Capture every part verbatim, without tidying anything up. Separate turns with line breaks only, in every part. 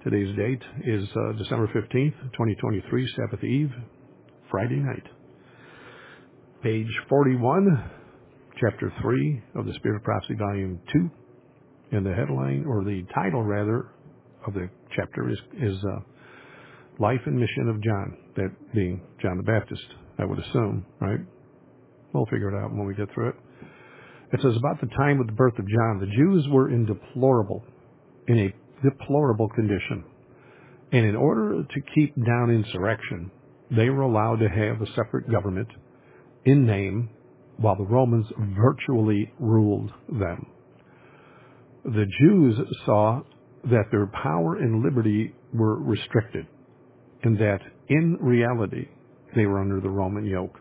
Today's date is uh, December fifteenth, twenty twenty-three, Sabbath Eve, Friday night. Page forty-one, Chapter three of the Spirit of Prophecy, Volume two. And the headline, or the title rather, of the chapter is, is uh, Life and Mission of John, that being John the Baptist, I would assume, right? We'll figure it out when we get through it. It says, about the time of the birth of John, the Jews were in deplorable, in a deplorable condition. And in order to keep down insurrection, they were allowed to have a separate government in name, while the Romans virtually ruled them. The Jews saw that their power and liberty were restricted, and that in reality they were under the Roman yoke.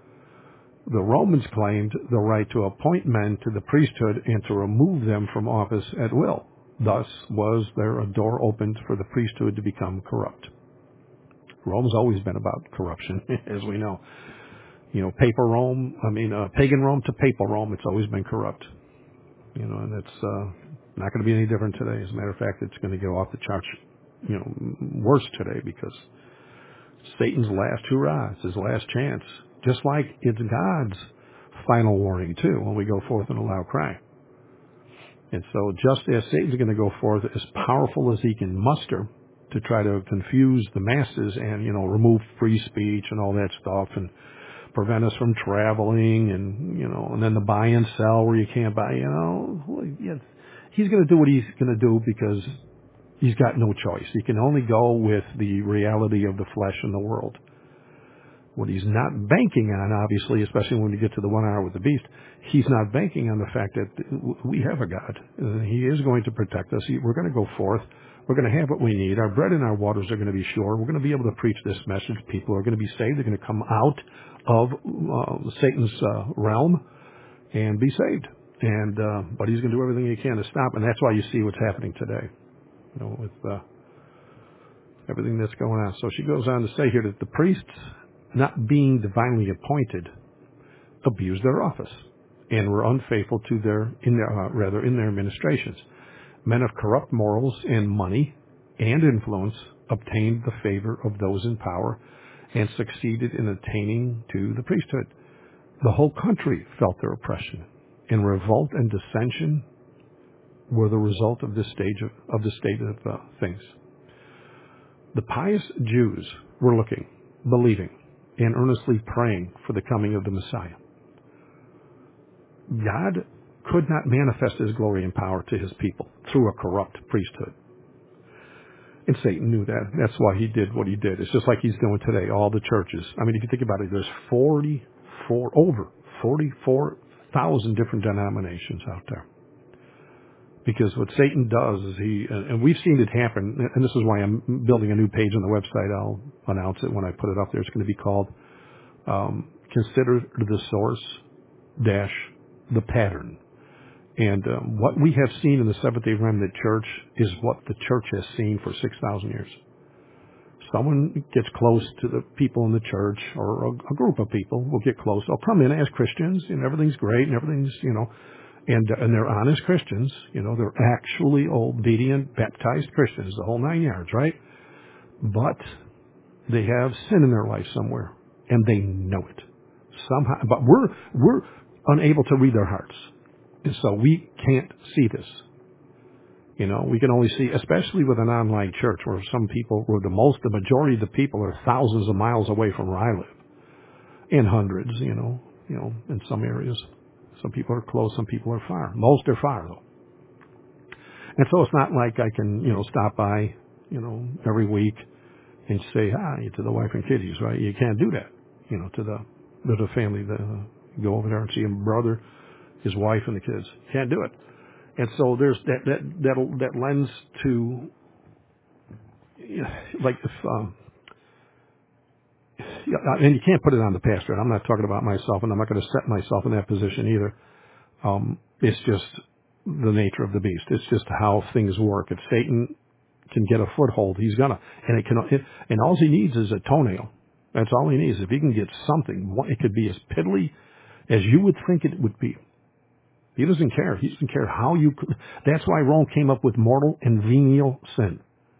The Romans claimed the right to appoint men to the priesthood and to remove them from office at will. Thus was there a door opened for the priesthood to become corrupt. Rome's always been about corruption, as we know. You know, papal Rome, I mean, uh, pagan Rome to papal Rome, it's always been corrupt. You know, and it's uh, not going to be any different today. As a matter of fact, it's going to go off the charts, you know, worse today, because Satan's last hurrah, it's his last chance. Just like it's God's final warning, too, when we go forth in a loud cry. And so just as Satan's going to go forth as powerful as he can muster to try to confuse the masses and, you know, remove free speech and all that stuff and prevent us from traveling and, you know, and then the buy and sell where you can't buy, you know, yes, he's going to do what he's going to do because he's got no choice. He can only go with the reality of the flesh and the world. What he's not banking on, obviously, especially when we get to the one hour with the beast, he's not banking on the fact that we have a God. He is going to protect us. We're going to go forth. We're going to have what we need. Our bread and our waters are going to be sure. We're going to be able to preach this message. People are going to be saved. They're going to come out of uh, Satan's uh, realm and be saved. And uh, but he's going to do everything he can to stop. And that's why you see what's happening today, you know, with uh, everything that's going on. So she goes on to say here that the priests, not being divinely appointed, abused their office and were unfaithful to their, in their uh, rather in their administrations. Men of corrupt morals and money and influence obtained the favor of those in power and succeeded in attaining to the priesthood. The whole country felt their oppression, and revolt and dissension were the result of this stage of, of the state of uh, things. The pious Jews were looking, believing, and earnestly praying for the coming of the Messiah. God could not manifest his glory and power to his people through a corrupt priesthood. And Satan knew that. That's why he did what he did. It's just like he's doing today, all the churches. I mean, if you think about it, there's forty-four, over forty-four thousand different denominations out there. Because what Satan does is he, and we've seen it happen, and this is why I'm building a new page on the website. I'll announce it when I put it up there. It's going to be called um, Consider the Source dash the Pattern. And um, what we have seen in the Seventh-day Remnant Church is what the church has seen for six thousand years. Someone gets close to the people in the church, or a, a group of people will get close. They'll come in as Christians, and everything's great, and everything's, you know, and and they're honest Christians. You know, they're actually obedient, baptized Christians, the whole nine yards, right? But they have sin in their life somewhere, and they know it somehow. But we're we're unable to read their hearts. And so we can't see this. You know, we can only see, especially with an online church where some people, where the most, the majority of the people are thousands of miles away from where I live. And hundreds, you know, you know, in some areas. Some people are close, some people are far. Most are far, though. And so it's not like I can, you know, stop by, you know, every week and say hi to the wife and kiddies, right? You can't do that, you know, to the, to the family. The, go over there and see a brother, his wife, and the kids. Can't do it. And so there's that that that that lends to, you know, like if um, and you can't put it on the pastor. I'm not talking about myself, and I'm not going to set myself in that position either. Um, it's just the nature of the beast. It's just how things work. If Satan can get a foothold, he's gonna, and it can, it, and all he needs is a toenail. That's all he needs. If he can get something, it could be as piddly as you would think it would be. He doesn't care. He doesn't care how you. That's why Rome came up with mortal and venial sin.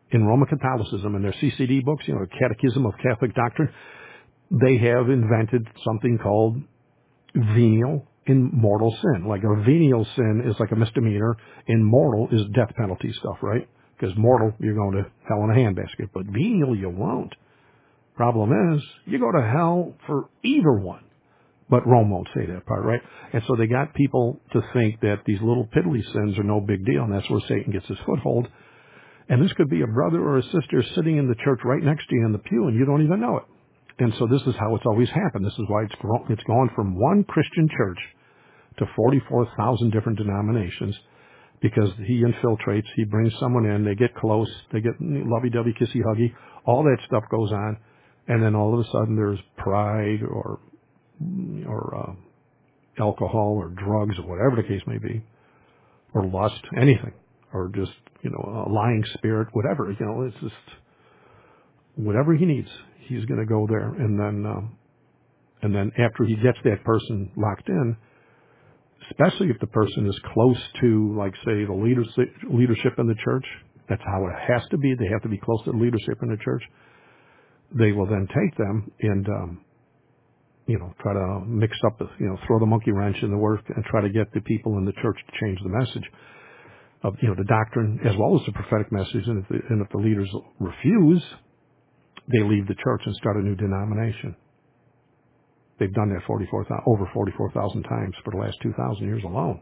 In Roman Catholicism, in their C C D books, you know, Catechism of Catholic Doctrine, they have invented something called venial and mortal sin. Like a venial sin is like a misdemeanor, and mortal is death penalty stuff, right? Because mortal, you're going to hell in a handbasket, but venial, you won't. Problem is, you go to hell for either one. But Rome won't say that part, right? And so they got people to think that these little piddly sins are no big deal, and that's where Satan gets his foothold. And this could be a brother or a sister sitting in the church right next to you in the pew, and you don't even know it. And so this is how it's always happened. This is why it's grown, it's gone from one Christian church to forty-four thousand different denominations, because he infiltrates, he brings someone in, they get close, they get lovey-dovey, kissy-huggy, all that stuff goes on, and then all of a sudden there's pride or or uh, alcohol or drugs or whatever the case may be, or lust, anything, or just, you know, a lying spirit, whatever. You know, it's just whatever he needs, he's going to go there. And then, um, and then after he gets that person locked in, especially if the person is close to, like, say, the leaders, leadership in the church, that's how it has to be. They have to be close to the leadership in the church. They will then take them and, um, you know, try to mix up, the, you know, throw the monkey wrench in the work and try to get the people in the church to change the message of, you know, the doctrine as well as the prophetic message. And if the, and if the leaders refuse, they leave the church and start a new denomination. They've done that forty-four, over forty-four thousand times for the last two thousand years alone.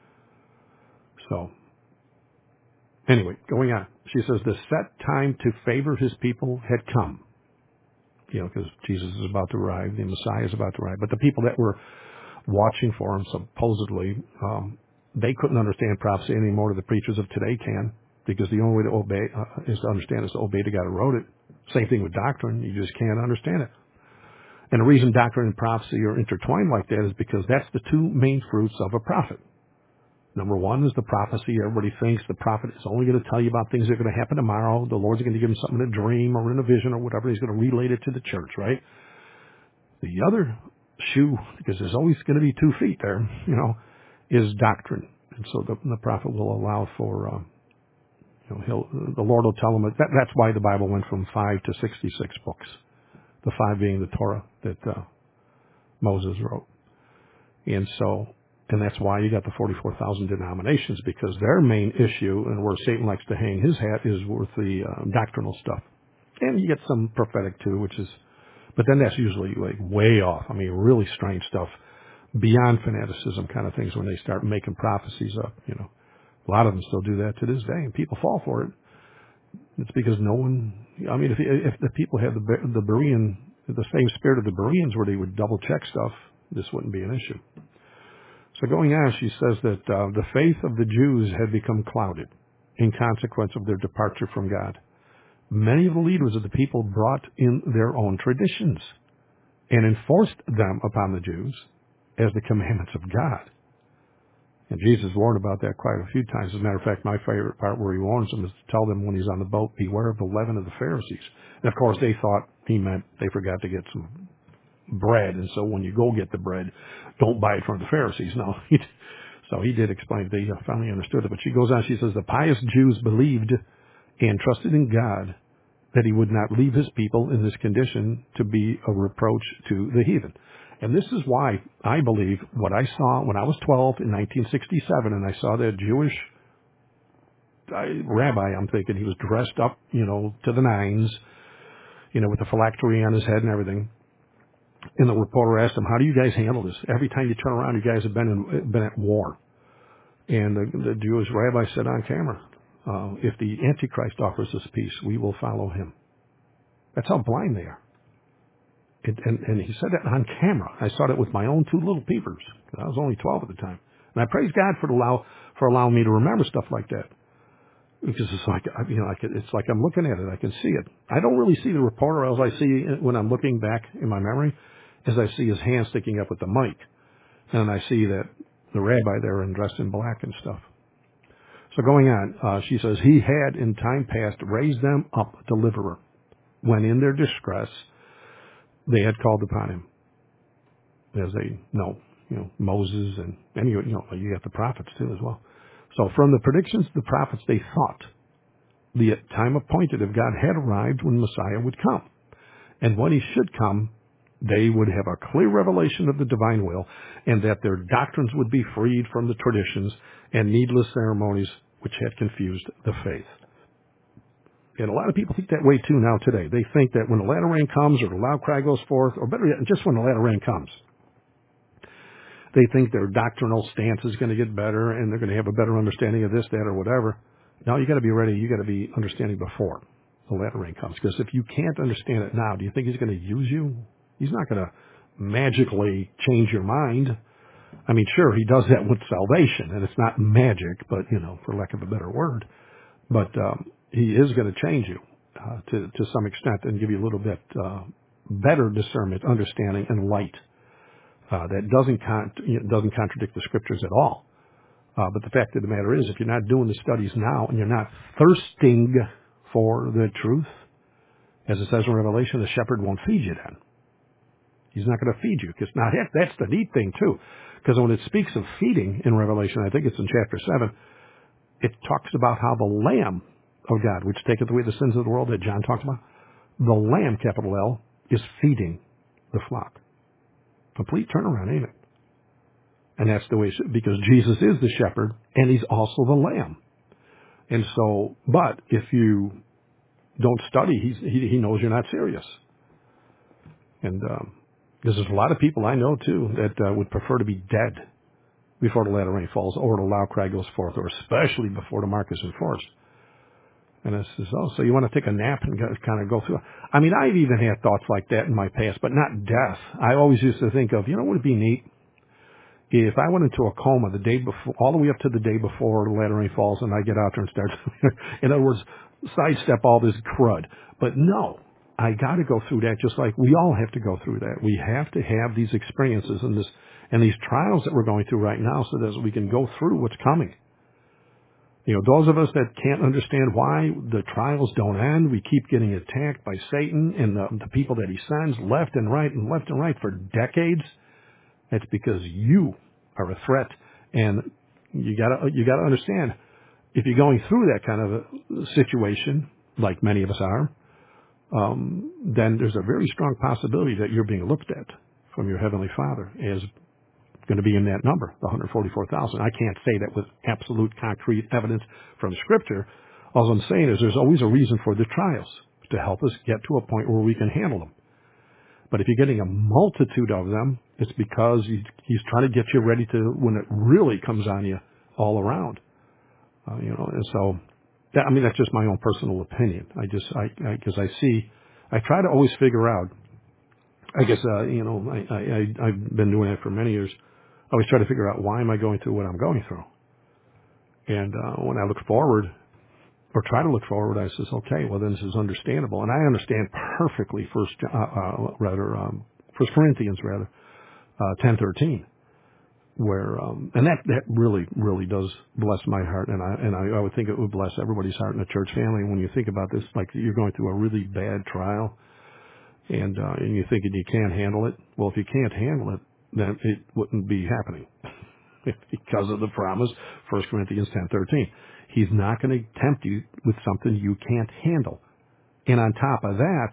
So, anyway, going on. She says the set time to favor his people had come. You know, because Jesus is about to arrive, the Messiah is about to arrive. But the people that were watching for him, supposedly, um, they couldn't understand prophecy any more than the preachers of today can, because the only way to obey uh, is to understand is to obey the God who wrote it. Same thing with doctrine. You just can't understand it. And the reason doctrine and prophecy are intertwined like that is because that's the two main fruits of a prophet. Number one is the prophecy. Everybody thinks the prophet is only going to tell you about things that are going to happen tomorrow. The Lord's going to give him something in a dream or in a vision or whatever. He's going to relate it to the church, right? The other shoe, because there's always going to be two feet there, you know, is doctrine. And so the, the prophet will allow for, uh, you know, he'll, the Lord will tell him that, that's why the Bible went from five to sixty-six books. The five being the Torah that uh, Moses wrote. And so, and that's why you got the forty-four thousand denominations, because their main issue and where Satan likes to hang his hat is with the uh, doctrinal stuff. And you get some prophetic too, which is, but then that's usually like way off. I mean, really strange stuff beyond fanaticism kind of things when they start making prophecies up, you know. A lot of them still do that to this day, and people fall for it. It's because no one, I mean, if if the people had the the Berean, the same spirit of the Bereans where they would double check stuff, this wouldn't be an issue. So going on, she says that uh, the faith of the Jews had become clouded in consequence of their departure from God. Many of the leaders of the people brought in their own traditions and enforced them upon the Jews as the commandments of God. And Jesus warned about that quite a few times. As a matter of fact, my favorite part where he warns them is to tell them when he's on the boat, beware of the leaven of the Pharisees. And of course, they thought he meant they forgot to get some bread. And so when you go get the bread, don't buy it from the Pharisees. No. So he did explain. They finally understood it. But she goes on, she says, the pious Jews believed and trusted in God that he would not leave his people in this condition to be a reproach to the heathen. And this is why I believe what I saw when I was twelve in nineteen sixty-seven, and I saw that Jewish rabbi, I'm thinking he was dressed up, you know, to the nines, you know, with the phylactery on his head and everything. And the reporter asked him, how do you guys handle this? Every time you turn around, you guys have been in, been at war. And the, the Jewish rabbi said on camera, uh, if the Antichrist offers us peace, we will follow him. That's how blind they are. It, and, and he said that on camera. I saw that with my own two little peepers. I was only twelve at the time. And I praise God for allow for allowing me to remember stuff like that. Because it's like, you know, I could, it's like I'm looking at it. I can see it. I don't really see the reporter as I see when I'm looking back in my memory, as I see his hand sticking up with the mic. And I see that the rabbi there and dressed in black and stuff. So going on, uh, she says, he had in time past raised them up a deliverer when in their distress they had called upon him. As they know, you know, Moses and, and you, you know, you got the prophets too as well. So from the predictions of the prophets, they thought The time appointed of God had arrived when Messiah would come. And when he should come, they would have a clear revelation of the divine will, and that their doctrines would be freed from the traditions and needless ceremonies which had confused the faith. And a lot of people think that way too now today. They think that when the latter rain comes, or the loud cry goes forth, or better yet, just when the latter rain comes, they think their doctrinal stance is going to get better, and they're going to have a better understanding of this, that, or whatever. No, you got to be ready. You got to be understanding before the latter rain comes. Because if you can't understand it now, do you think he's going to use you? He's not going to magically change your mind. I mean, sure, he does that with salvation, and it's not magic, but, you know, for lack of a better word. But um, he is going to change you uh, to to some extent and give you a little bit uh, better discernment, understanding, and light uh, that doesn't con- you know, doesn't contradict the scriptures at all. Uh, but the fact of the matter is, if you're not doing the studies now and you're not thirsting for the truth, as it says in Revelation, the shepherd won't feed you then. He's not going to feed you. Because now that's the neat thing too. Because when it speaks of feeding in Revelation, I think it's in chapter seven, it talks about how the Lamb of God, which taketh away the sins of the world that John talks about, the Lamb, capital L, is feeding the flock. Complete turnaround, ain't it? And that's the way, because Jesus is the shepherd, and he's also the Lamb. And so, but if you don't study, he's, he, he knows you're not serious. And um, there's a lot of people I know, too, that uh, would prefer to be dead before the latter rain falls, or the loud cry goes forth, or especially before the mark is enforced. And I says, oh, so you want to take a nap and kind of go through it? I mean, I've even had thoughts like that in my past, but not death. I always used to think of, you know what would be neat? If I went into a coma the day before, all the way up to the day before the latter rain falls, and I get out there and start, in other words, sidestep all this crud. But no, I got to go through that just like we all have to go through that. We have to have these experiences and this and these trials that we're going through right now so that we can go through what's coming. You know, those of us that can't understand why the trials don't end, we keep getting attacked by Satan and the, the people that he sends left and right and left and right for decades. It's because you are a threat, and you gotta you gotta understand, if you're going through that kind of a situation, like many of us are, um, then there's a very strong possibility that you're being looked at from your Heavenly Father as going to be in that number, the one hundred forty-four thousand. I can't say that with absolute concrete evidence from Scripture. All I'm saying is there's always a reason for the trials to help us get to a point where we can handle them. But if you're getting a multitude of them, it's because he's, he's trying to get you ready to, when it really comes on you all around. Uh, you know, and so, that, I mean, that's just my own personal opinion. I just, I, I, cause I see, I try to always figure out, I guess, uh, you know, I, I, I, I've been doing it for many years. I always try to figure out why am I going through what I'm going through. And, uh, when I look forward, or try to look forward, I says, okay, well then this is understandable. And I understand perfectly first, uh, uh, rather, um, First Corinthians rather, uh, ten thirteen, where, um, and that, that really, really does bless my heart. And I, and I, I would think it would bless everybody's heart in the church family. When you think about this, like you're going through a really bad trial and, uh, and you're thinking you can't handle it. Well, if you can't handle it, then it wouldn't be happening. Because of the promise, First Corinthians ten thirteen. He's not going to tempt you with something you can't handle. And on top of that,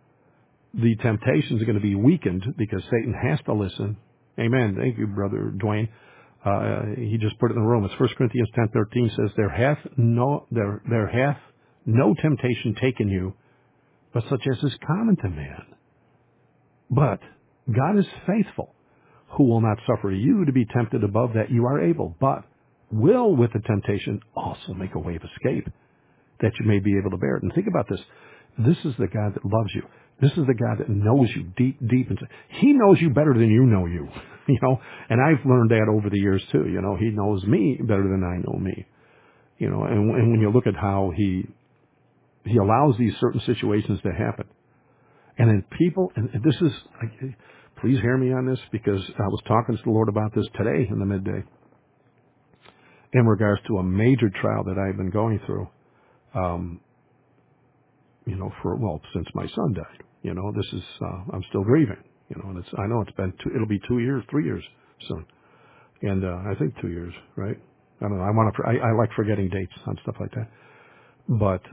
the temptations are going to be weakened because Satan has to listen. Amen. Thank you, Brother Dwayne. Uh, he just put it in the room. It's First Corinthians ten thirteen says, There hath no there there hath no temptation taken you, but such as is common to man. But God is faithful, who will not suffer you to be tempted above that you are able, but will with the temptation also make a way of escape, that you may be able to bear it. And think about this. This is the God that loves you. This is the God that knows you deep, deep inside. He knows you better than you know you, you know, and I've learned that over the years too. You know, he knows me better than I know me, you know, and, and when you look at how he, he allows these certain situations to happen. And then people, and this is, please hear me on this, because I was talking to the Lord about this today in the midday in regards to a major trial that I've been going through, um, you know, for, well, since my son died. You know, this is, uh, I'm still grieving, you know, and it's, I know it's been two, it'll be two years, three years soon. And, uh, I think two years, right? I don't know. I want to, I, I like forgetting dates on stuff like that. But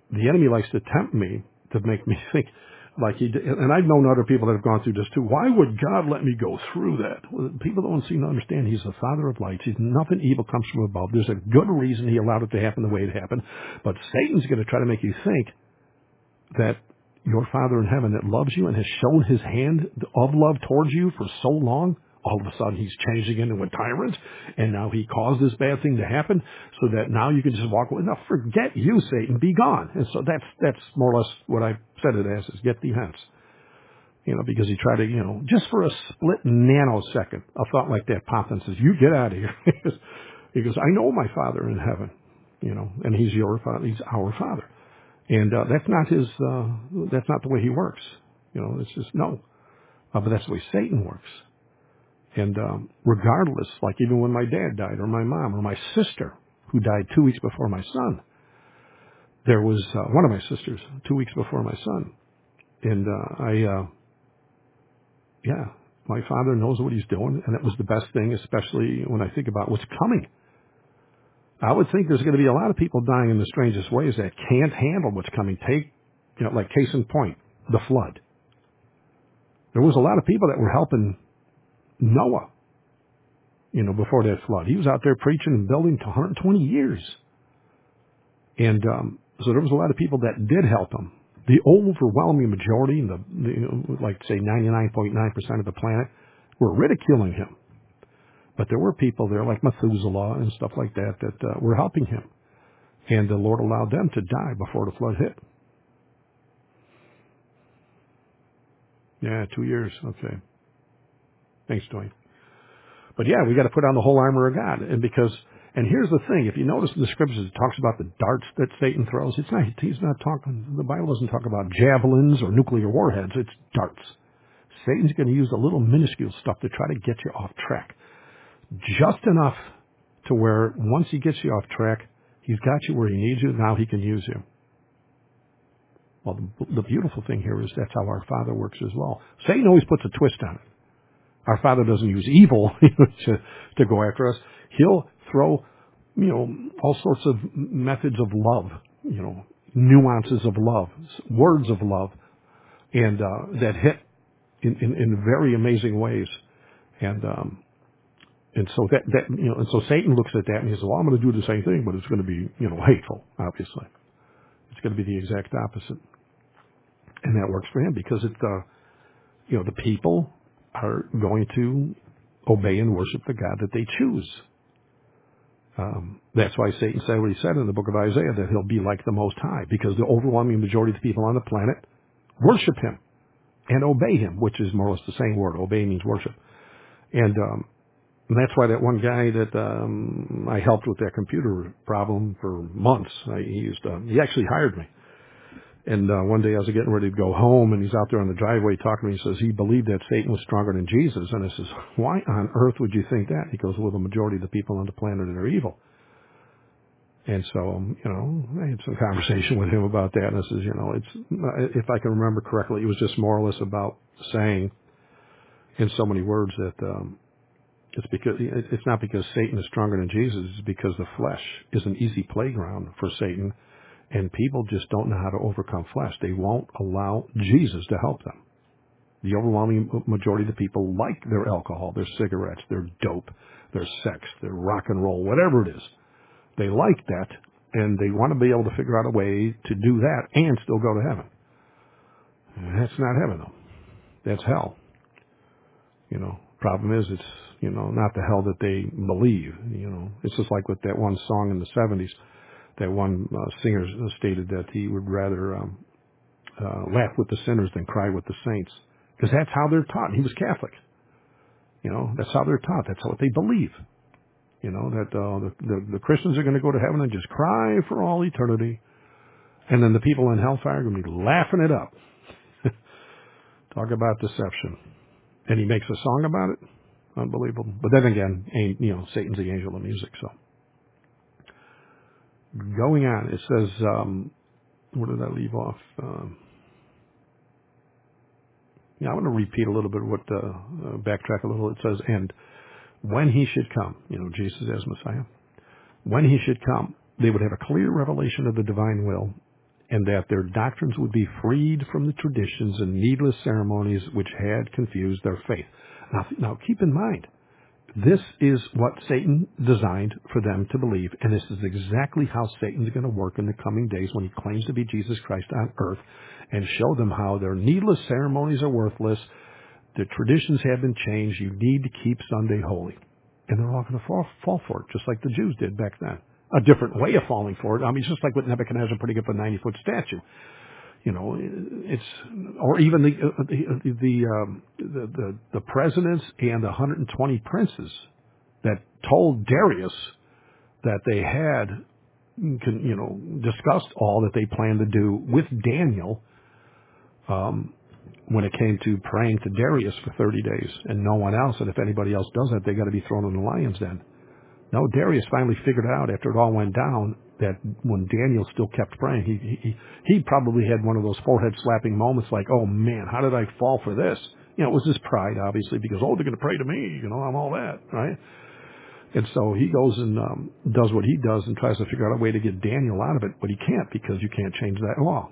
the enemy likes to tempt me to make me think like he did. And I've known other people that have gone through this too. Why would God let me go through that? Well, people don't seem to understand he's the Father of lights. He's nothing evil comes from above. There's a good reason he allowed it to happen the way it happened. But Satan's going to try to make you think that your Father in heaven that loves you and has shown his hand of love towards you for so long, all of a sudden he's changing into a tyrant, and now he caused this bad thing to happen so that now you can just walk away. Now forget you, Satan, be gone. And so that's that's more or less what I said it as, is get thee hence. You know, because he tried to, you know, just for a split nanosecond, a thought like that popped and says, you get out of here. He goes, I know my Father in heaven, you know, and he's your Father, he's our Father. And uh, that's not his, uh, that's not the way he works. You know, it's just, no. Uh, but that's the way Satan works. And um, regardless, like even when my dad died, or my mom, or my sister, who died two weeks before my son, there was uh, one of my sisters, two weeks before my son. And uh, I, uh, yeah, my Father knows what he's doing, and it was the best thing, especially when I think about what's coming. I would think there's going to be a lot of people dying in the strangest ways that can't handle what's coming. Take, you know, like case in point, the flood. There was a lot of people that were helping Noah, you know, before that flood. He was out there preaching and building for one hundred twenty years. And um, so there was a lot of people that did help him. The overwhelming majority, the, the you know, like say ninety-nine point nine percent of the planet, were ridiculing him. But there were people there like Methuselah and stuff like that that uh, were helping him. And the Lord allowed them to die before the flood hit. Yeah, two years. Okay. Thanks, Dwayne. But yeah, we got to put on the whole armor of God. And because, and here's the thing, if you notice in the scriptures, it talks about the darts that Satan throws. It's not, he's not talking, the Bible doesn't talk about javelins or nuclear warheads. It's darts. Satan's going to use a little minuscule stuff to try to get you off track. Just enough to where once he gets you off track, he's got you where he needs you. Now he can use you. Well, the, the beautiful thing here is that's how our Father works as well. Satan always puts a twist on it. Our Father doesn't use evil to, to go after us. He'll throw, you know, all sorts of methods of love, you know, nuances of love, words of love, and uh, that hit in, in, in very amazing ways. And um, and so that, that you know, and so Satan looks at that and he says, "Well, I'm going to do the same thing, but it's going to be, you know, hateful. Obviously, it's going to be the exact opposite." And that works for him because it, uh, you know, the people are going to obey and worship the God that they choose. Um, that's why Satan said what he said in the book of Isaiah, that he'll be like the Most High, because the overwhelming majority of the people on the planet worship him and obey him, which is more or less the same word. Obey means worship. And, um, and that's why that one guy that um, I helped with that computer problem for months, I, he used to, he actually hired me. And uh, one day I was getting ready to go home, and he's out there on the driveway talking to me. He says he believed that Satan was stronger than Jesus. And I says, why on earth would you think that? He goes, well, the majority of the people on the planet are evil. And so, um, you know, I had some conversation with him about that. And I says, you know, it's, if I can remember correctly, it was just more or less about saying in so many words that um, it's because it's not because Satan is stronger than Jesus. It's because the flesh is an easy playground for Satan. And people just don't know how to overcome flesh. They won't allow Jesus to help them. The overwhelming majority of the people like their alcohol, their cigarettes, their dope, their sex, their rock and roll, whatever it is. They like that, and they want to be able to figure out a way to do that and still go to heaven. And that's not heaven, though. That's hell. You know, problem is it's, you know, not the hell that they believe. You know, it's just like with that one song in the seventies. That one uh, singer stated that he would rather um, uh, laugh with the sinners than cry with the saints, because that's how they're taught. He was Catholic, you know. That's how they're taught. That's what they believe, you know. That uh, the, the the Christians are going to go to heaven and just cry for all eternity, and then the people in hellfire are going to be laughing it up. Talk about deception. And he makes a song about it. Unbelievable. But then again, ain't, you know, Satan's the angel of music, so. Going on, it says, um, where did I leave off? Um, yeah, I want to repeat a little bit what, uh, uh, backtrack a little. It says, and when he should come, you know, Jesus as Messiah, when he should come, they would have a clear revelation of the divine will and that their doctrines would be freed from the traditions and needless ceremonies which had confused their faith. Now, now keep in mind, this is what Satan designed for them to believe, and this is exactly how Satan's going to work in the coming days when he claims to be Jesus Christ on earth and show them how their needless ceremonies are worthless, the traditions have been changed, you need to keep Sunday holy. And they're all going to fall, fall for it, just like the Jews did back then. A different way of falling for it. I mean, it's just like with Nebuchadnezzar putting up a ninety-foot statue. You know, it's, or even the the the, um, the the the presidents and the one hundred twenty princes that told Darius that they had, you know, discussed all that they planned to do with Daniel um, when it came to praying to Darius for thirty days, and no one else. And if anybody else does that, they got to be thrown in the lion's den. No, Darius finally figured out after it all went down that when Daniel still kept praying, he he he probably had one of those forehead-slapping moments like, oh, man, how did I fall for this? You know, it was his pride, obviously, because, oh, they're going to pray to me, you know, I'm all that, right? And so he goes and um, does what he does and tries to figure out a way to get Daniel out of it, but he can't because you can't change that law.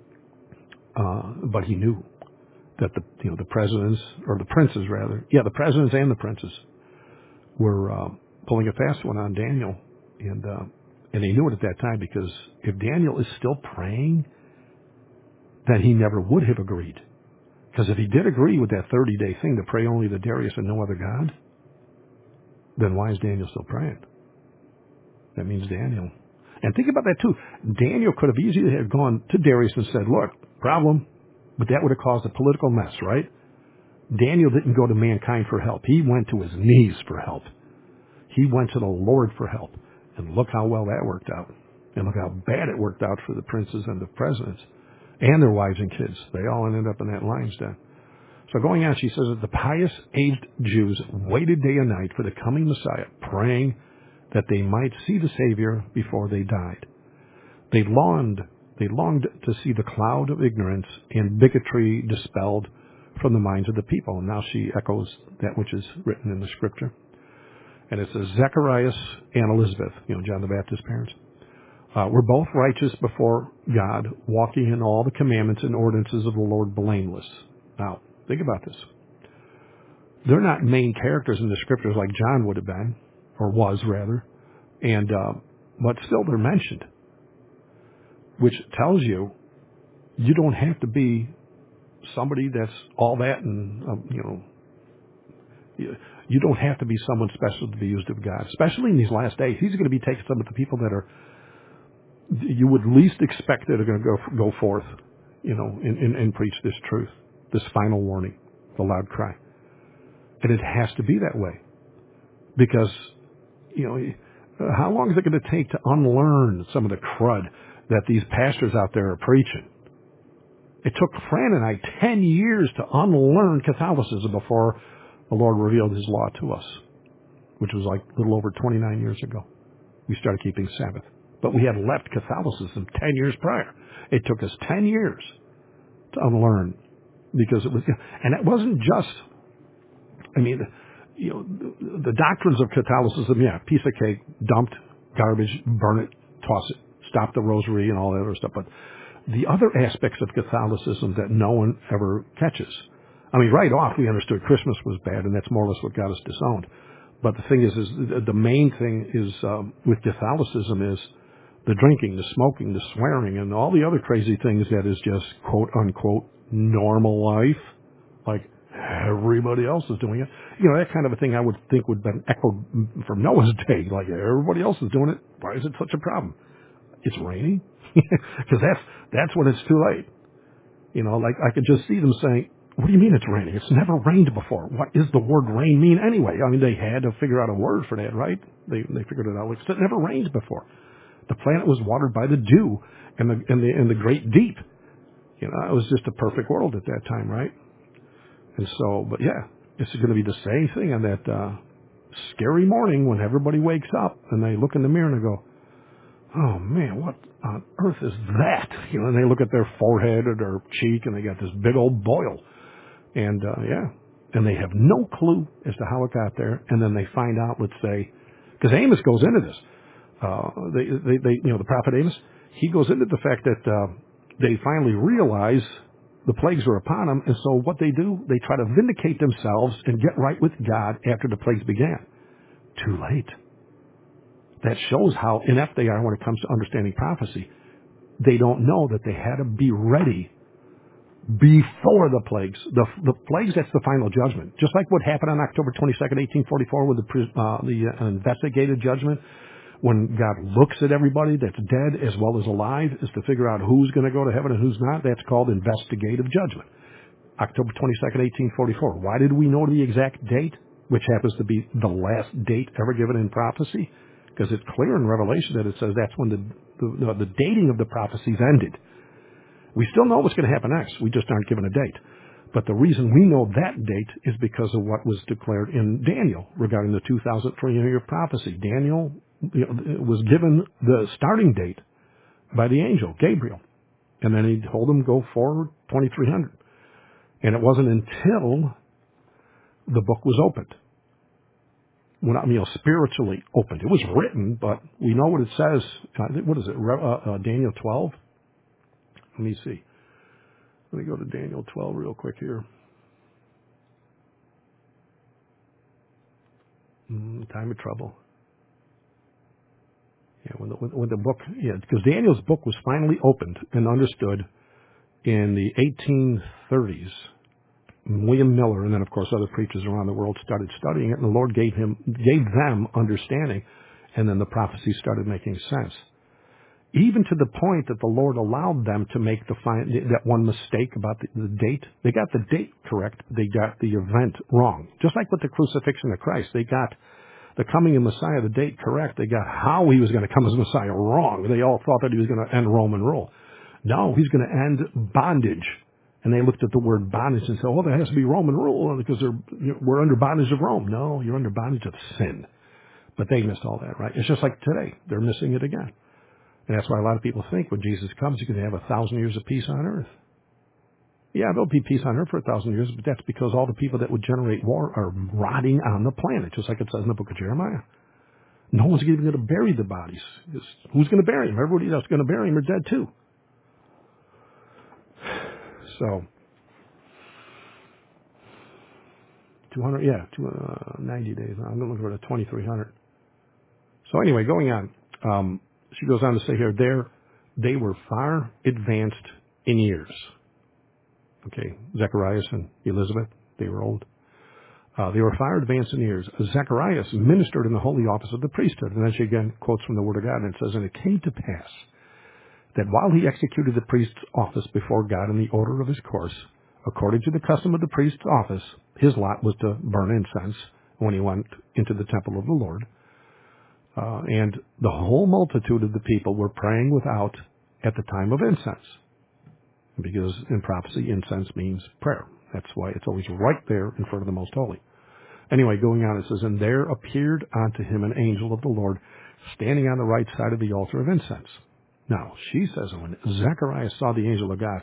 Uh, but he knew that the, you know, the presidents, or the princes, rather, yeah, the presidents and the princes were uh, pulling a fast one on Daniel, and uh, and they knew it at that time, because if Daniel is still praying, then he never would have agreed. Because if he did agree with that thirty-day thing to pray only to Darius and no other God, then why is Daniel still praying? That means Daniel. And think about that too. Daniel could have easily have gone to Darius and said, look, problem, but that would have caused a political mess, right? Daniel didn't go to mankind for help. He went to his knees for help. He went to the Lord for help. And look how well that worked out. And look how bad it worked out for the princes and the presidents and their wives and kids. They all ended up in that lion's den. So going on, she says that the pious aged Jews waited day and night for the coming Messiah, praying that they might see the Savior before they died. They longed, they longed to see the cloud of ignorance and bigotry dispelled from the minds of the people. And now she echoes that which is written in the Scripture. And it says, Zacharias and Elizabeth, you know, John the Baptist's parents, uh, were both righteous before God, walking in all the commandments and ordinances of the Lord blameless. Now, think about this. They're not main characters in the Scriptures like John would have been, or was rather, and uh, but still they're mentioned, which tells you you don't have to be somebody that's all that, and uh, you know, you, you don't have to be someone special to be used of God, especially in these last days. He's going to be taking some of the people that are you would least expect that are going to go go forth, you know, and, and, and preach this truth, this final warning, the loud cry. And it has to be that way. Because, you know, how long is it going to take to unlearn some of the crud that these pastors out there are preaching? It took Fran and I ten years to unlearn Catholicism before the Lord revealed His law to us, which was like a little over twenty-nine years ago. We started keeping Sabbath. But we had left Catholicism ten years prior. It took us ten years to unlearn, because it was, and it wasn't just, I mean, you know, the, the doctrines of Catholicism, yeah, piece of cake, dumped, garbage, burn it, toss it, stop the rosary and all that other stuff. But the other aspects of Catholicism that no one ever catches. I mean, right off we understood Christmas was bad, and that's more or less what got us disowned. But the thing is, is the main thing is um, with Catholicism is the drinking, the smoking, the swearing, and all the other crazy things that is just quote unquote normal life, like everybody else is doing it. You know, that kind of a thing I would think would have been echoed from Noah's day. Like, everybody else is doing it. Why is it such a problem? It's raining? Because that's, that's when it's too late. You know, like I could just see them saying, what do you mean it's raining? It's never rained before. What does the word rain mean anyway? I mean, they had to figure out a word for that, right? They they figured it out. Like, it never rained before. The planet was watered by the dew and the, and the, and the great deep. You know, it was just a perfect world at that time, right? And so, but yeah, it's going to be the same thing on that uh, scary morning when everybody wakes up and they look in the mirror and they go, oh man, what on earth is that? You know, and they look at their forehead or their cheek and they got this big old boil. And uh, yeah, and they have no clue as to how it got there. And then they find out, let's say, because Amos goes into this. Uh, they, they, they, you know, the prophet Amos, he goes into the fact that uh, They finally realize the plagues are upon them, and so what they do, they try to vindicate themselves and get right with God after the plagues began. Too late. That shows how inept they are when it comes to understanding prophecy. They don't know that they had to be ready before the plagues. The, the plagues, that's the final judgment. Just like what happened on October twenty-second, eighteen forty-four with the, uh, the uh, investigative judgment, when God looks at everybody that's dead as well as alive, is to figure out who's going to go to heaven and who's not. That's called investigative judgment. October twenty-second, eighteen forty-four. Why did we know the exact date, which happens to be the last date ever given in prophecy? Because it's clear in Revelation that it says that's when the, the, the dating of the prophecies ended. We still know what's going to happen next. We just aren't given a date. But the reason we know that date is because of what was declared in Daniel regarding the two thousand three hundred year prophecy. Daniel, you know, was given the starting date by the angel, Gabriel. And then he told him go forward twenty-three hundred. And it wasn't until the book was opened. Well, I mean, you know, spiritually opened. It was written, but we know what it says. Uh, what is it? Uh, uh, Daniel twelve? Let me see. Let me go to Daniel twelve real quick here. Mm, time of trouble. Yeah, when the, when the book, yeah, because Daniel's book was finally opened and understood in the eighteen thirties. William Miller, and then of course other preachers around the world started studying it, and the Lord gave him, gave them understanding, and then the prophecy started making sense. Even to the point that the Lord allowed them to make the fine, that one mistake about the, the date. They got the date correct, they got the event wrong. Just like with the crucifixion of Christ, they got the coming of Messiah, the date correct. They got how he was going to come as Messiah wrong. They all thought that he was going to end Roman rule. No, he's going to end bondage. And they looked at the word bondage and said, oh, there has to be Roman rule because they're, you know, we're under bondage of Rome. No, you're under bondage of sin. But they missed all that, right? It's just like today. They're missing it again. And that's why a lot of people think when Jesus comes, he's going to have a thousand years of peace on earth. Yeah, there'll be peace on earth for a thousand years, but that's because all the people that would generate war are rotting on the planet, just like it says in the book of Jeremiah. No one's even going to bury the bodies. It's, who's going to bury them? Everybody that's going to bury them are dead too. So, two hundred, yeah, two, uh, ninety days. I'm looking for the twenty-three hundred. So anyway, going on. Um, she goes on to say here, there, they were far advanced in years. Okay, Zacharias and Elizabeth, they were old. Uh, they were far advanced in years. Zacharias ministered in the holy office of the priesthood. And then she again quotes from the Word of God, and it says, and it came to pass that while he executed the priest's office before God in the order of his course, according to the custom of the priest's office, his lot was to burn incense when he went into the temple of the Lord. Uh, and the whole multitude of the people were praying without at the time of incense. Because in prophecy, incense means prayer. That's why it's always right there in front of the Most Holy. Anyway, going on, it says, and there appeared unto him an angel of the Lord, standing on the right side of the altar of incense. Now, she says, when Zacharias saw the angel of God,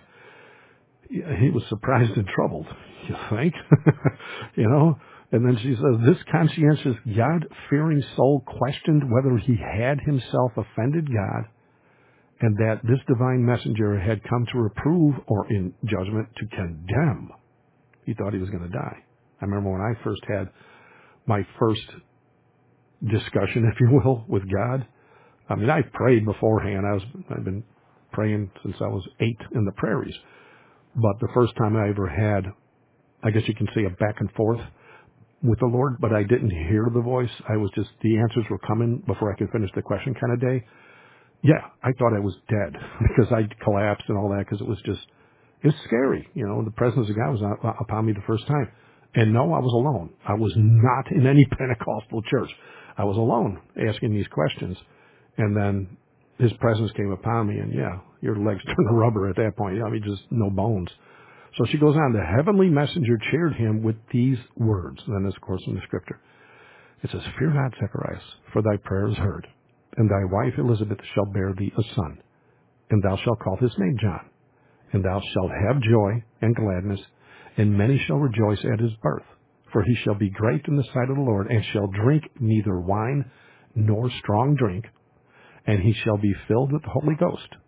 he was surprised and troubled. You think? You know? And then she says, this conscientious God-fearing soul questioned whether he had himself offended God, and that this divine messenger had come to reprove or in judgment to condemn. He thought he was going to die. I remember when I first had my first discussion, if you will, with God. I mean, I prayed beforehand. I was, I've been praying since I was eight in the prairies. But the first time I ever had, I guess you can say, a back and forth with the Lord, but I didn't hear the voice. I was just, the answers were coming before I could finish the question kind of day. Yeah, I thought I was dead because I collapsed and all that because it was just, it was scary. You know, the presence of God was upon me the first time. And no, I was alone. I was not in any Pentecostal church. I was alone asking these questions. And then his presence came upon me, and yeah, your legs turned to rubber at that point. I mean, just no bones. So she goes on, the heavenly messenger cheered him with these words. And then this, of course, in the scripture. It says, fear not, Zacharias, for thy prayer is heard. And thy wife Elizabeth shall bear thee a son, and thou shalt call his name John. And thou shalt have joy and gladness, and many shall rejoice at his birth. For he shall be great in the sight of the Lord, and shall drink neither wine nor strong drink, and he shall be filled with the Holy Ghost,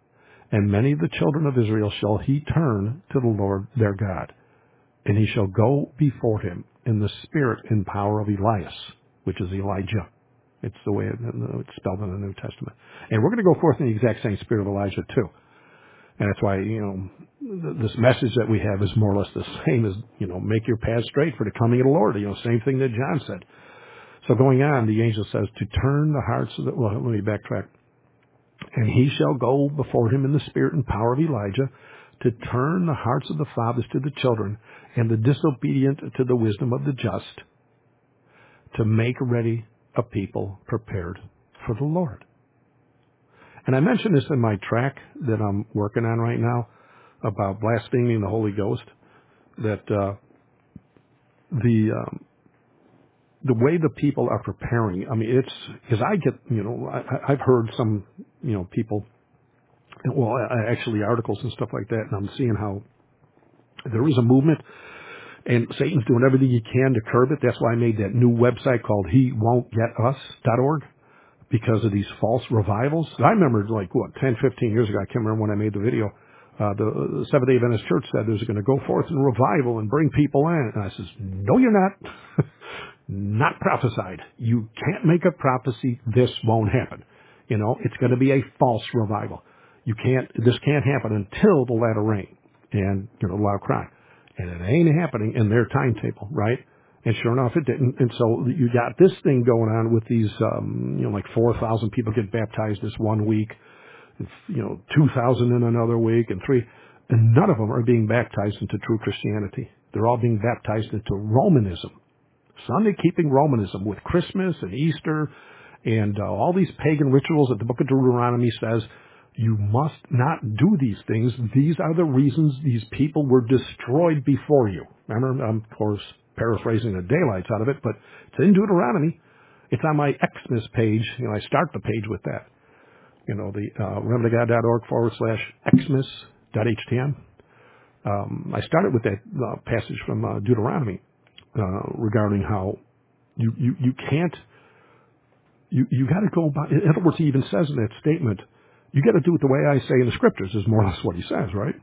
And many of the children of Israel shall he turn to the Lord their God. And he shall go before him in the spirit and power of Elias, which is Elijah. It's the way it's spelled in the New Testament. And we're going to go forth in the exact same spirit of Elijah too. And that's why, you know, this message that we have is more or less the same as, you know, make your path straight for the coming of the Lord. You know, same thing that John said. So going on, the angel says to turn the hearts of the, well, let me backtrack. And he shall go before him in the spirit and power of Elijah to turn the hearts of the fathers to the children and the disobedient to the wisdom of the just, to make ready a people prepared for the Lord. And I mentioned this in my track that I'm working on right now about blaspheming the Holy Ghost, that uh, the um, the way the people are preparing, I mean, it's, because I get, you know, I, I've heard some, you know, people, well, actually articles and stuff like that, and I'm seeing how there is a movement, and Satan's doing everything he can to curb it. That's why I made that new website called he won't get us dot org, because of these false revivals. I remember, like, what, ten, fifteen years ago, I can't remember when I made the video, uh, the, the Seventh-day Adventist Church said there's going to go forth in revival and bring people in. And I says, no, you're not. Not prophesied. You can't make a prophecy. This won't happen. You know, it's going to be a false revival. You can't, this can't happen until the latter rain and, you know, loud cry. And it ain't happening in their timetable, right? And sure enough, it didn't. And so you got this thing going on with these, um, you know, like four thousand people get baptized this one week, you know, two thousand in another week, and three, and none of them are being baptized into true Christianity. They're all being baptized into Romanism. Sunday-keeping Romanism with Christmas and Easter and uh, all these pagan rituals that the book of Deuteronomy says you must not do these things. These are the reasons these people were destroyed before you. Remember, I'm, of course, paraphrasing the daylights out of it, but it's in Deuteronomy. It's on my Xmas page. You know, I start the page with that. You know, the uh, remembertogod.org forward slash Xmas dot htm. Um, I started with that uh, passage from uh, Deuteronomy. Uh, regarding how you, you, you can't, you, you got to go by, in other words, he even says in that statement, you got to do it the way I say in the scriptures, is more or less what he says, right?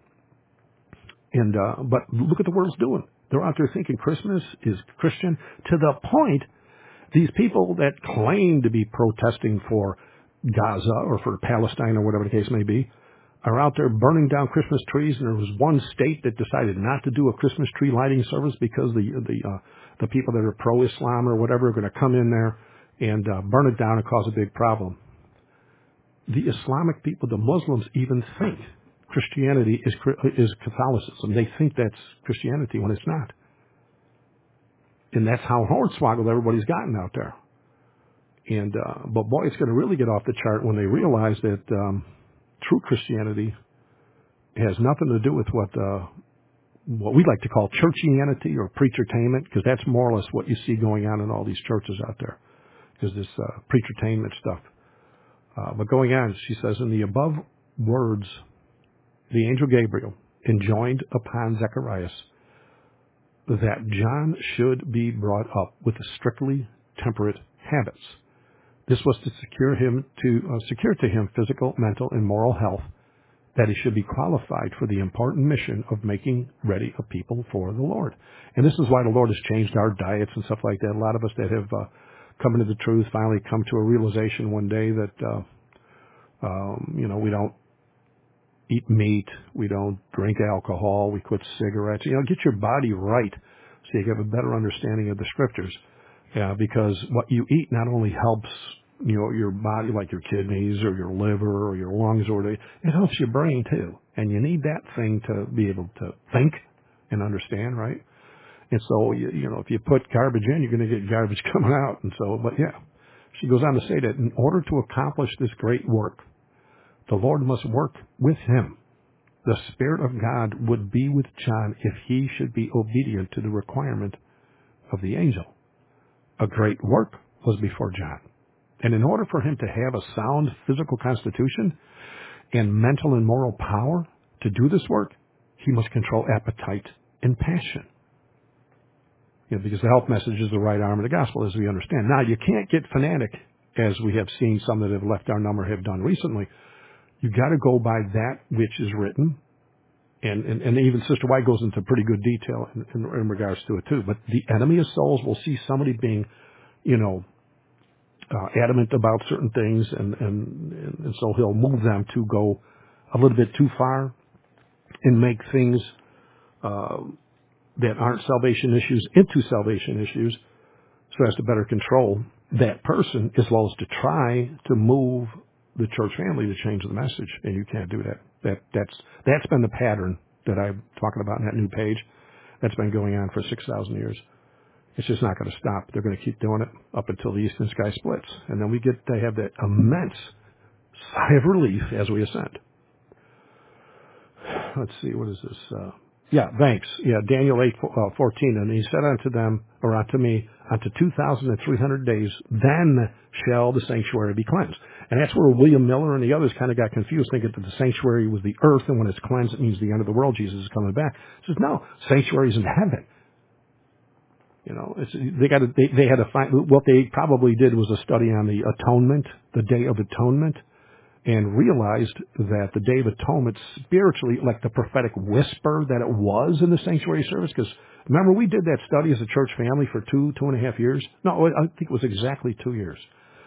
And, uh, but look at the world's doing. They're out there thinking Christmas is Christian to the point these people that claim to be protesting for Gaza or for Palestine or whatever the case may be are out there burning down Christmas trees, and there was one state that decided not to do a Christmas tree lighting service because the the uh, the people that are pro-Islam or whatever are going to come in there and uh, burn it down and cause a big problem. The Islamic people, the Muslims, even think Christianity is is Catholicism. They think that's Christianity when it's not, and that's how hornswoggled everybody's gotten out there. And uh, but boy, it's going to really get off the chart when they realize that. Um, True Christianity has nothing to do with what uh, what we like to call churchianity or preachertainment, because that's more or less what you see going on in all these churches out there, is this uh, preachertainment stuff. Uh, but going on, she says, in the above words, the angel Gabriel enjoined upon Zacharias that John should be brought up with strictly temperate habits. This was to secure him to uh, secure to him physical, mental, and moral health, that he should be qualified for the important mission of making ready a people for the Lord. And this is why the Lord has changed our diets and stuff like that. A lot of us that have uh, come into the truth finally come to a realization one day that, uh, um, you know, we don't eat meat, we don't drink alcohol, we quit cigarettes. You know, get your body right so you have a better understanding of the scriptures. Yeah, because what you eat not only helps, you know, your body, like your kidneys or your liver or your lungs, or whatever, it helps your brain too. And you need that thing to be able to think and understand, right? And so, you, you know, if you put garbage in, you're going to get garbage coming out. And so, but yeah, she goes on to say that in order to accomplish this great work, the Lord must work with him. The Spirit of God would be with John if he should be obedient to the requirement of the angel. A great work was before John. And in order for him to have a sound physical constitution and mental and moral power to do this work, he must control appetite and passion. You know, because the health message is the right arm of the gospel, as we understand. Now, you can't get fanatic, as we have seen some that have left our number have done recently, You got to go by that which is written. And, and, and even Sister White goes into pretty good detail in, in, in regards to it too. But the enemy of souls will see somebody being, you know, uh, adamant about certain things, and, and, and so he'll move them to go a little bit too far and make things uh, that aren't salvation issues into salvation issues, so as to better control that person, as well as to try to move the church family to change the message. And you can't do that. That that's that's been the pattern that I'm talking about in that new page. That's been going on for six thousand years. It's just not going to stop. They're going to keep doing it up until the eastern sky splits, and then we get to have that immense sigh of relief as we ascend. Let's see, what is this? Uh, yeah, thanks. Yeah, Daniel eight uh, fourteen, and he said unto them, or unto me, unto two thousand and three hundred days, then shall the sanctuary be cleansed. And that's where William Miller and the others kind of got confused, thinking that the sanctuary was the earth, and when it's cleansed, it means the end of the world. Jesus is coming back. He says, no, sanctuary's in heaven. You know, it's, they got to, they, they had to find, what they probably did was a study on the atonement, the Day of Atonement, and realized that the Day of Atonement spiritually, like the prophetic whisper that it was in the sanctuary service, because remember we did that study as a church family for two, two and a half years? No, I think it was exactly two years.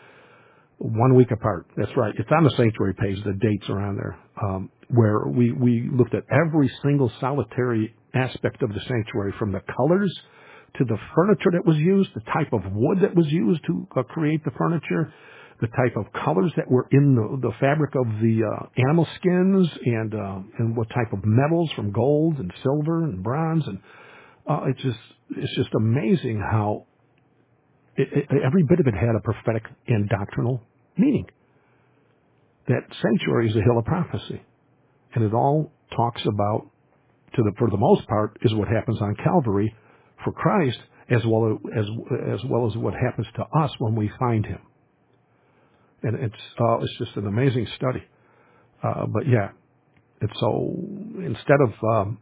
One week apart. That's right. It's on the sanctuary page. The dates are on there, um, where we, we looked at every single solitary aspect of the sanctuary, from the colors to the furniture that was used, the type of wood that was used to uh, create the furniture, the type of colors that were in the, the fabric of the uh, animal skins, and uh, and what type of metals, from gold and silver and bronze, and uh, it's just it's just amazing how it, it, every bit of it had a prophetic and doctrinal meaning. That sanctuary is a hill of prophecy, and it all talks about, to the for the most part, is what happens on Calvary for Christ, as well as as well as what happens to us when we find Him. And it's uh, it's just an amazing study. Uh, but yeah, it's so instead of um,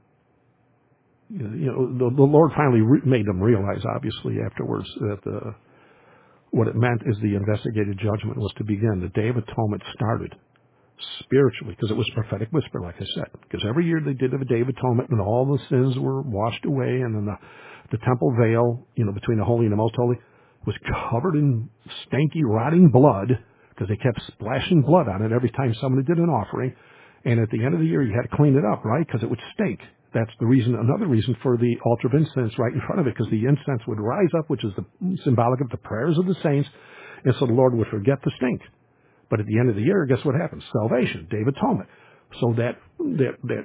you know the, the Lord finally re- made them realize, obviously afterwards, that the what it meant is the investigated judgment was to begin. The Day of Atonement started spiritually, because it was a prophetic whisper, like I said. Because every year they did have a Day of Atonement, and all the sins were washed away, and then the the temple veil, you know, between the holy and the most holy, was covered in stanky, rotting blood, because they kept splashing blood on it every time somebody did an offering. And at the end of the year, you had to clean it up, right? Because it would stink. That's the reason, another reason for the altar of incense right in front of it, because the incense would rise up, which is the symbolic of the prayers of the saints, and so the Lord would forget the stink. But at the end of the year, guess what happens? Salvation, Day of Atonement. So that that that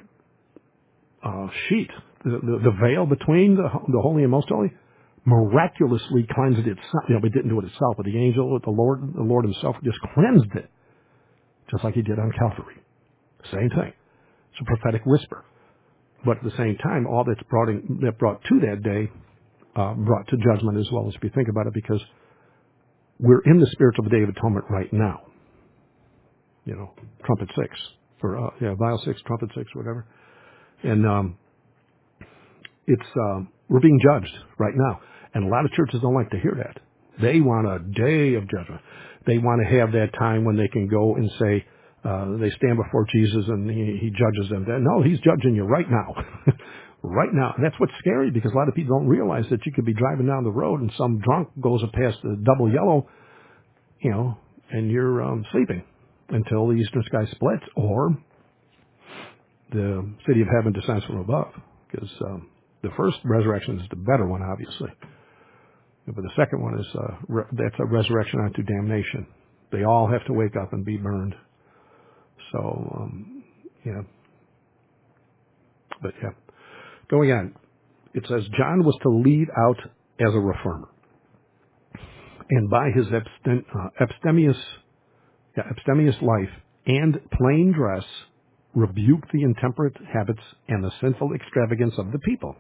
uh, sheet, the, the, the veil between the, the holy and most holy, miraculously cleansed itself. You know, it didn't do it itself, but the angel, the Lord, the Lord Himself, just cleansed it, just like He did on Calvary. Same thing. It's a prophetic whisper. But at the same time, all that's brought in, that brought to that day, uh, brought to judgment as well, as if you think about it, because we're in the spiritual Day of Atonement right now. You know, trumpet six, or uh, yeah, vial six, trumpet six, whatever. And um, it's um, we're being judged right now, and a lot of churches don't like to hear that. They want a day of judgment. They want to have that time when they can go and say uh, they stand before Jesus and he, he judges them. No, He's judging you right now, right now. And that's what's scary, because a lot of people don't realize that you could be driving down the road and some drunk goes past the double yellow, you know, and you're um, sleeping until the eastern sky splits, or the city of heaven descends from above. Because um, the first resurrection is the better one, obviously. But the second one is, uh, re- that's a resurrection unto damnation. They all have to wake up and be burned. So, um, yeah. But yeah. Going on, it says, John was to lead out as a reformer. And by his abstem- uh, abstemious, yeah, abstemious life and plain dress, rebuke the intemperate habits and the sinful extravagance of the people.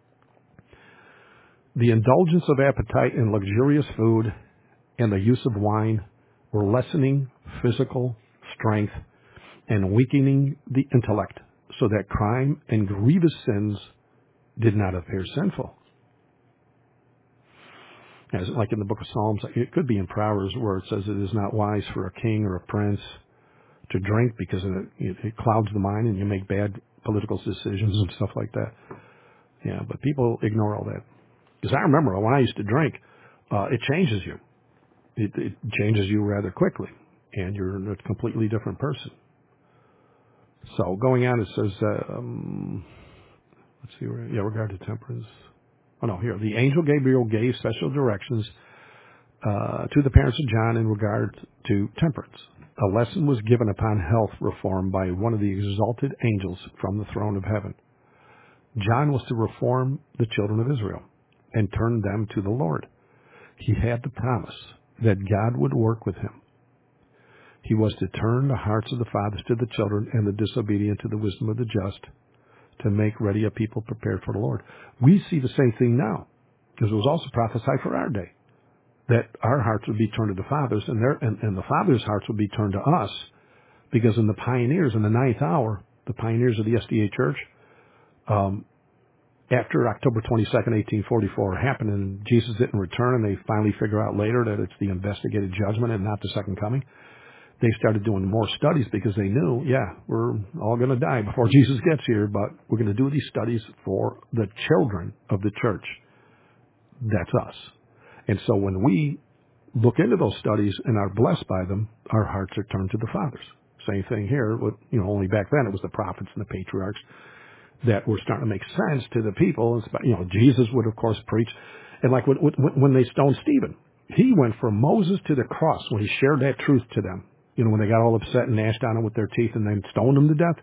The indulgence of appetite in luxurious food and the use of wine were lessening physical strength and weakening the intellect, so that crime and grievous sins did not appear sinful. As like in the book of Psalms, it could be in Proverbs where it says it is not wise for a king or a prince to drink because it, it, it clouds the mind and you make bad political decisions and stuff like that. Yeah, but people ignore all that. Because I remember when I used to drink, uh, it changes you. It, it changes you rather quickly, and you're a completely different person. So going on, it says, uh, um, let's see, where, yeah, regard to temperance. Oh, no, here. The angel Gabriel gave special directions uh, to the parents of John in regard to temperance. A lesson was given upon health reform by one of the exalted angels from the throne of heaven. John was to reform the children of Israel and turn them to the Lord. He had the promise that God would work with him. He was to turn the hearts of the fathers to the children and the disobedient to the wisdom of the just, to make ready a people prepared for the Lord. We see the same thing now, because it was also prophesied for our day, that our hearts would be turned to the fathers, and, their, and, and the fathers' hearts would be turned to us, because in the pioneers, in the ninth hour, the pioneers of the S D A Church, um, after October twenty-second, eighteen forty-four happened, and Jesus didn't return, and they finally figure out later that it's the investigated judgment and not the second coming, they started doing more studies because they knew, yeah, we're all going to die before Jesus gets here, but we're going to do these studies for the children of the church. That's us. And so when we look into those studies and are blessed by them, our hearts are turned to the fathers. Same thing here. With, you know, only back then it was the prophets and the patriarchs that were starting to make sense to the people. You know, Jesus would, of course, preach. And like when, when they stoned Stephen, he went from Moses to the cross when he shared that truth to them. You know, when they got all upset and gnashed on him with their teeth and then stoned him to death,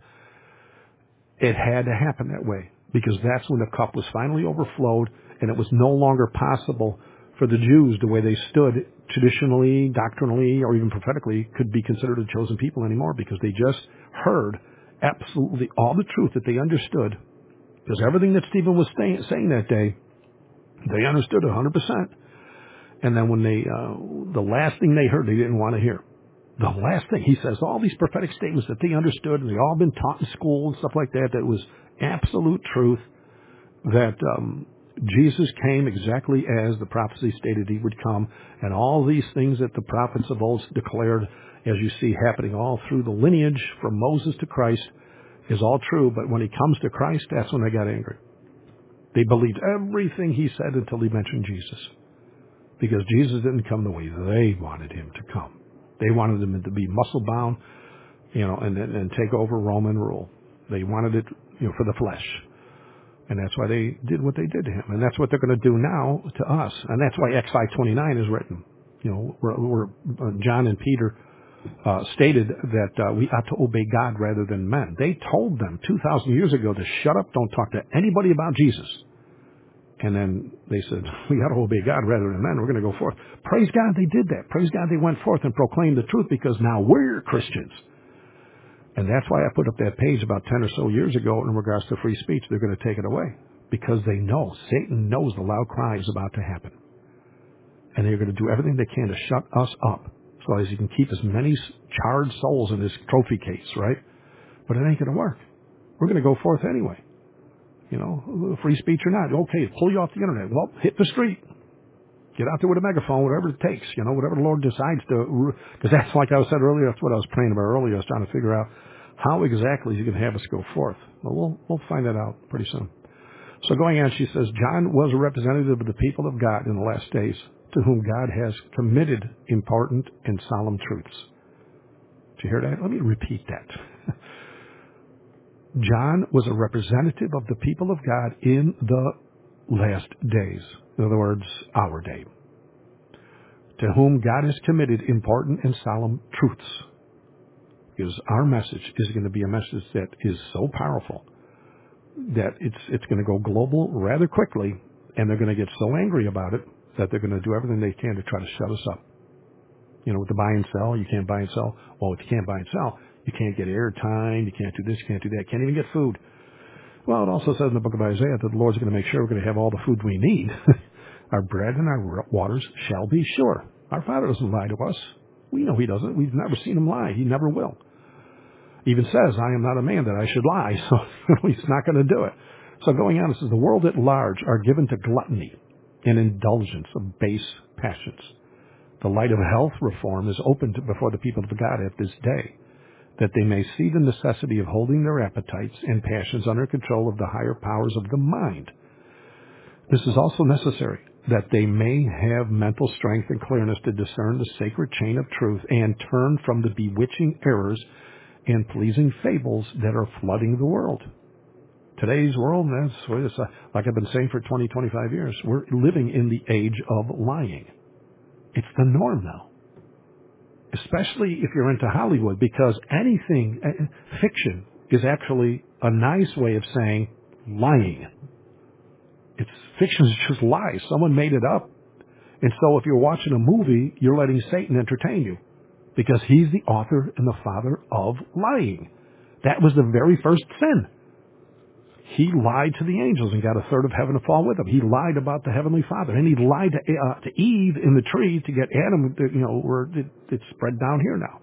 it had to happen that way because that's when the cup was finally overflowed and it was no longer possible for the Jews, the way they stood traditionally, doctrinally, or even prophetically, could be considered a chosen people anymore because they just heard absolutely all the truth that they understood, because everything that Stephen was saying, saying that day, they understood one hundred percent. And then when they, uh, the last thing they heard, they didn't want to hear. The last thing, he says, all these prophetic statements that they understood, and they all been taught in school and stuff like that, that was absolute truth, that um, Jesus came exactly as the prophecy stated he would come, and all these things that the prophets of old declared, as you see happening all through the lineage from Moses to Christ, is all true. But when he comes to Christ, that's when they got angry. They believed everything he said until he mentioned Jesus, because Jesus didn't come the way they wanted him to come. They wanted him to be muscle bound, you know, and, and, and take over Roman rule. They wanted it, you know, for the flesh. And that's why they did what they did to him. And that's what they're going to do now to us. And that's why Acts five twenty-nine is written. You know, where, where uh, John and Peter uh, stated that uh, we ought to obey God rather than men. They told them two thousand years ago to shut up, don't talk to anybody about Jesus. And then they said, we ought to obey God rather than men. We're going to go forth. Praise God they did that. Praise God they went forth and proclaimed the truth, because now we're Christians. And that's why I put up that page about ten or so years ago in regards to free speech. They're going to take it away because they know, Satan knows the loud cry is about to happen. And they're going to do everything they can to shut us up so as he can keep as many charred souls in his trophy case, right? But it ain't going to work. We're going to go forth anyway. You know, free speech or not. Okay, pull you off the internet. Well, hit the street. Get out there with a megaphone, whatever it takes. You know, whatever the Lord decides to. Because that's like I said earlier, that's what I was praying about earlier. I was trying to figure out how exactly you can have us go forth. Well, we'll, we'll find that out pretty soon. So going on, she says, John was a representative of the people of God in the last days, to whom God has committed important and solemn truths. Did you hear that? Let me repeat that. John was a representative of the people of God in the last days. In other words, our day. To whom God has committed important and solemn truths. Because our message is going to be a message that is so powerful that it's it's going to go global rather quickly, and they're going to get so angry about it that they're going to do everything they can to try to shut us up. You know, with the buy and sell, you can't buy and sell. Well, if you can't buy and sell, you can't get airtime, you can't do this, you can't do that, you can't even get food. Well, it also says in the book of Isaiah that the Lord's going to make sure we're going to have all the food we need. Our bread and our waters shall be sure. Our Father doesn't lie to us. We know he doesn't. We've never seen him lie. He never will. He even says, I am not a man that I should lie. So he's not going to do it. So going on, it says, the world at large are given to gluttony and indulgence of base passions. The light of health reform is opened before the people of God at this day. that they may see the necessity of holding their appetites and passions under control of the higher powers of the mind. This is also necessary that they may have mental strength and clearness to discern the sacred chain of truth and turn from the bewitching errors and pleasing fables that are flooding the world. Today's world, that's what it's, uh, like I've been saying for twenty, twenty-five years, we're living in the age of lying. It's the norm now, especially if you're into Hollywood, because anything, uh, fiction is actually a nice way of saying lying. It's fiction is just lies. Someone made it up. And so if you're watching a movie, you're letting Satan entertain you because he's the author and the father of lying. That was the very first sin. He lied to the angels and got a third of heaven to fall with him. He lied about the heavenly Father, and he lied to, uh, to Eve in the tree to get Adam. You know, where it, it's spread down here now.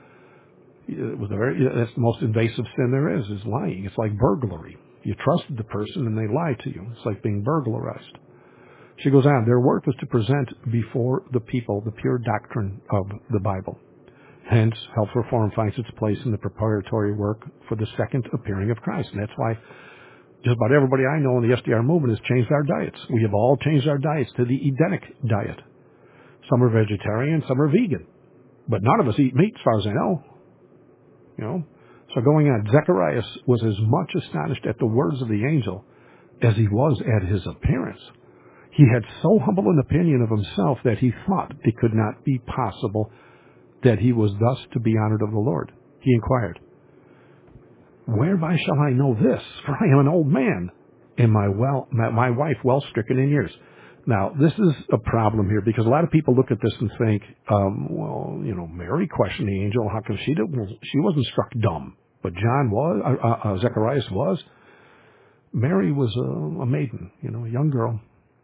It was a very that's the most invasive sin there is is lying. It's like burglary. You trusted the person and they lied to you. It's like being burglarized. She goes on. Their work was to present before the people the pure doctrine of the Bible. Hence, health reform finds its place in the preparatory work for the second appearing of Christ, and that's why. Just about everybody I know in the S D R movement has changed our diets. We have all changed our diets to the Edenic diet. Some are vegetarian, some are vegan. But none of us eat meat as far as I know. You know. So going on, Zacharias was as much astonished at the words of the angel as he was at his appearance. He had so humble an opinion of himself that he thought it could not be possible that he was thus to be honored of the Lord. He inquired, "Whereby shall I know this? For I am an old man, and my well, my, my wife well stricken in years." Now, this is a problem here because a lot of people look at this and think, um, well, you know, Mary questioned the angel. How come she didn't? Well, she wasn't struck dumb, but John was. Uh, uh, uh, Zacharias was. Mary was a, a maiden, you know, a young girl.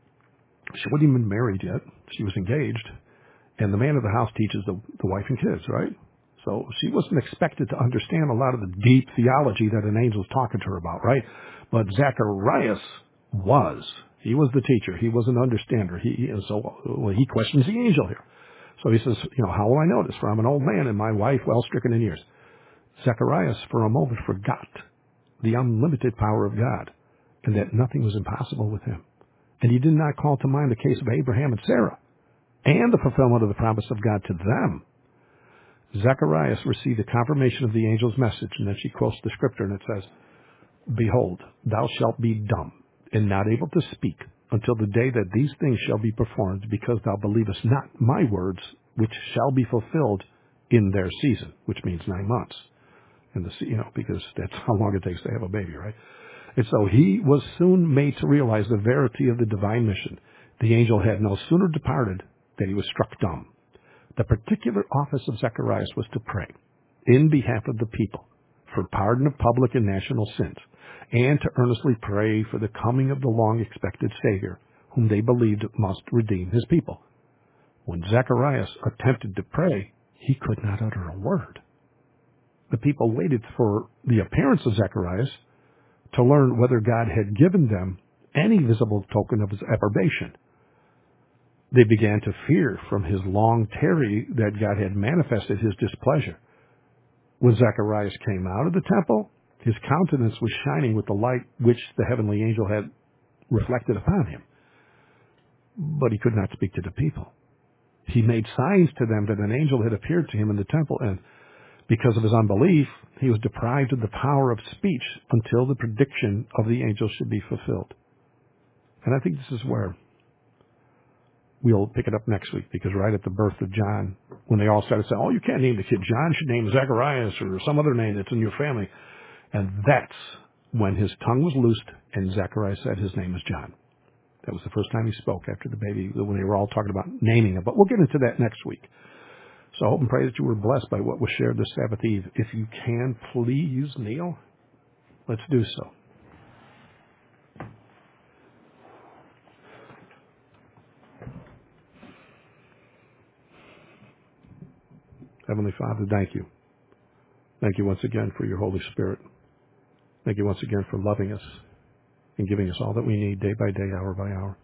She wasn't even married yet. She was engaged, and the man of the house teaches the, the wife and kids, right? So she wasn't expected to understand a lot of the deep theology that an angel's talking to her about, right? But Zacharias was. He was the teacher. He was an understander. He, he so well, he questions the angel here. So he says, you know, how will I know this? For I'm an old man and my wife well stricken in years. Zacharias for a moment forgot the unlimited power of God and that nothing was impossible with him. And he did not call to mind the case of Abraham and Sarah and the fulfillment of the promise of God to them. Zacharias received the confirmation of the angel's message, and then she quotes the scripture, and it says, "Behold, thou shalt be dumb, and not able to speak, until the day that these things shall be performed, because thou believest not my words, which shall be fulfilled in their season," which means nine months. And the you know, because that's how long it takes to have a baby, right? And so he was soon made to realize the verity of the divine mission. The angel had no sooner departed than he was struck dumb. The particular office of Zacharias was to pray in behalf of the people for pardon of public and national sins, and to earnestly pray for the coming of the long-expected Savior, whom they believed must redeem his people. When Zacharias attempted to pray, he could not utter a word. The people waited for the appearance of Zacharias to learn whether God had given them any visible token of his approbation. They began to fear from his long tarry that God had manifested his displeasure. When Zacharias came out of the temple, his countenance was shining with the light which the heavenly angel had reflected upon him. But he could not speak to the people. He made signs to them that an angel had appeared to him in the temple, and because of his unbelief, he was deprived of the power of speech until the prediction of the angel should be fulfilled. And I think this is where we'll pick it up next week, because right at the birth of John, when they all started saying, "Oh, you can't name the kid John, you should name Zacharias or some other name that's in your family." And that's when his tongue was loosed and Zacharias said his name is John. That was the first time he spoke after the baby, when they were all talking about naming him. But we'll get into that next week. So I hope and pray that you were blessed by what was shared this Sabbath Eve. If you can, please kneel. Let's do so. Heavenly Father, thank you. Thank you once again for your Holy Spirit. Thank you once again for loving us and giving us all that we need day by day, hour by hour.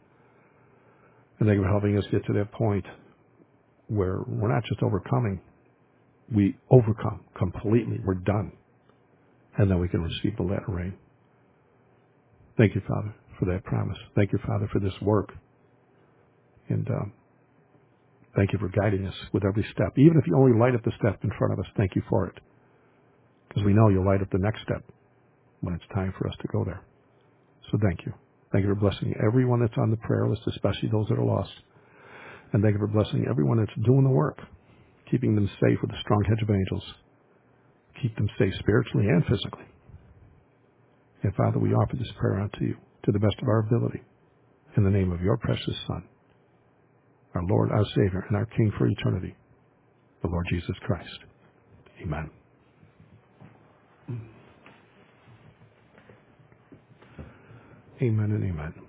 And thank you for helping us get to that point where we're not just overcoming, we overcome completely. We're done. And then we can receive the latter rain. Thank you, Father, for that promise. Thank you, Father, for this work. And um, thank you for guiding us with every step. Even if you only light up the step in front of us, thank you for it. Because we know you'll light up the next step when it's time for us to go there. So thank you. Thank you for blessing everyone that's on the prayer list, especially those that are lost. And thank you for blessing everyone that's doing the work, keeping them safe with a strong hedge of angels. Keep them safe spiritually and physically. And Father, we offer this prayer unto you to the best of our ability. In the name of your precious Son, our Lord, our Savior, and our King for eternity, the Lord Jesus Christ. Amen. Amen and amen.